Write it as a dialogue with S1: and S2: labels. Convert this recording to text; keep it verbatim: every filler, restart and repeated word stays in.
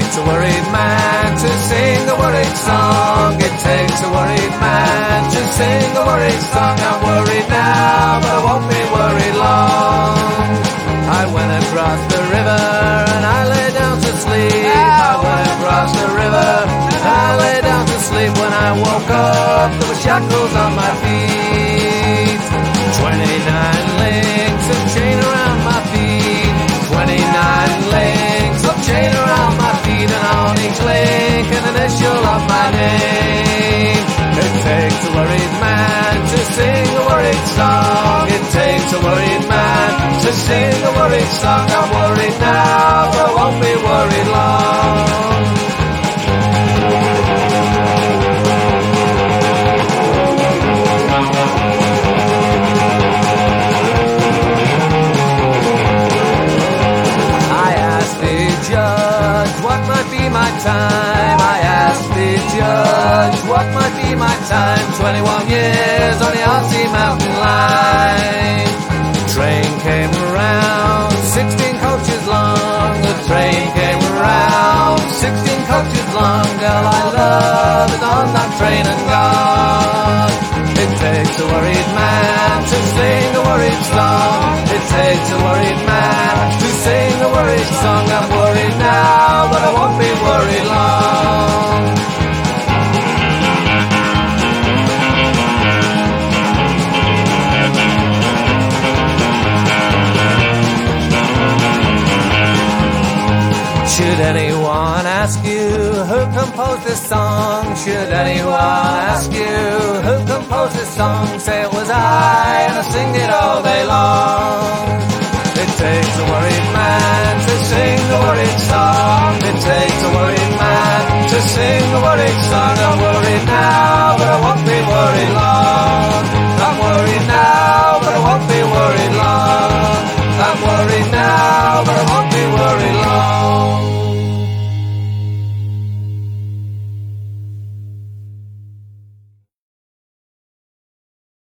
S1: takes a worried man to sing a worried song. It takes a worried man to sing a worried song. I'm worried now, but I won't be worried long. I went across the river and I lay down to sleep. I went across the river and I lay down to sleep. When I woke up, there were shackles on my feet. Twenty-nine links of chain around my feet. Twenty-nine links of chain around my feet, and on each link an initial of my name. It takes a worried man to sing a worried song. It takes a worried man to sing a worried song. I'm worried now, but I won't be worried long. What might be my time? I asked the judge, what might be my time? Twenty-one years on the R C mountain line. The train came around, sixteen coaches long. The train came around, sixteen coaches long. Girl I love is on that train and gone. It takes a worried man to sing a worried song. It takes a worried man to sing a worried song. I'm worried now, but I won't be worried long. Should anyone ask you who composed this song? Should anyone ask you who composed this song? Say it was I, and I sing it all day long. It takes a worried man to sing a worried song. It takes a worried man to sing a worried song. I'm worried now,